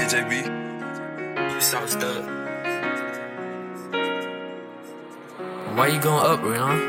JB. You sauced up. Why you going up, Rihanna?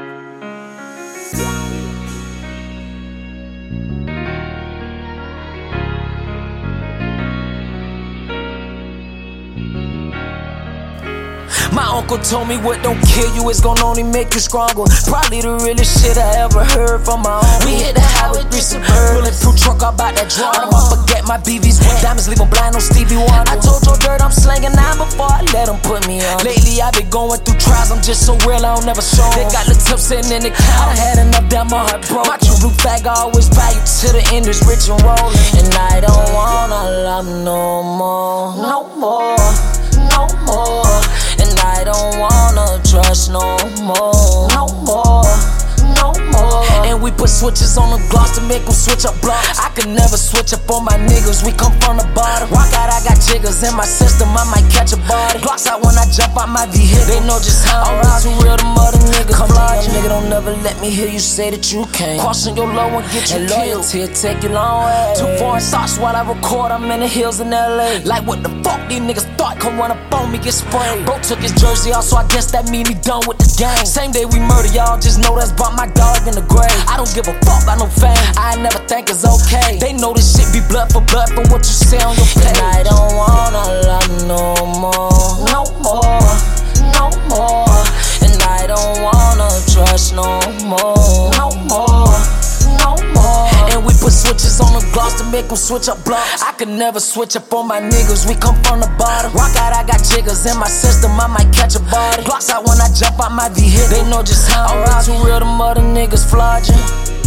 My uncle told me what don't kill you is gon' only make you stronger. Probably the realest shit I ever heard from my uncle. We hit the highway 3 Suburban, bulletproof truck all about that drum. I forget my BV's wet, diamonds leave 'em blind on Stevie Wonder. I told Joe Dirt I'm slanging 9 before I let 'em put me on. Lately I been going through trials, I'm just so real I don't never show 'em. They got the tips sitting in the counter, I had enough that my heart broke. My true blue flag I always value to the end is rich and rolling. And I don't wanna love no more, no more, no more. And I don't wanna trust no more, no more, no more. And we put switches on the gloss to make them switch up blocks. I could never switch up on my niggas, we come from the bottom. Rock out, I got jiggers in my system, I might catch a body. Blocks out when I jump out my vehicle, they know just how I'm ride. Too real, them other niggas fly. Nigga, don't never let me hear you say that you can't. Crossing your low and get you and killed. Loyalty take you long way. 2 foreign thoughts while I record, I'm in the hills in LA. Like what the fuck these niggas thought, come run up on me, get sprayed. Bro took his jersey off, so I guess that mean he done with the game. Same day we murder y'all, just know that's brought my dog in the grave. I don't give a fuck about no fame, I never think it's okay. They know this shit be blood for blood from what you say on your page. And I don't wanna love no more, no more, no more. And I don't wanna trust no more, no more, no more. And we put switches on the gloss to make them switch up blocks. I could never switch up on my niggas, we come from the bottom. Rock out, I got jiggers in my system, I might catch a body. Blocks out when I jump out my vehicle, they know just how I'm ride. Too real, them other niggas flogging.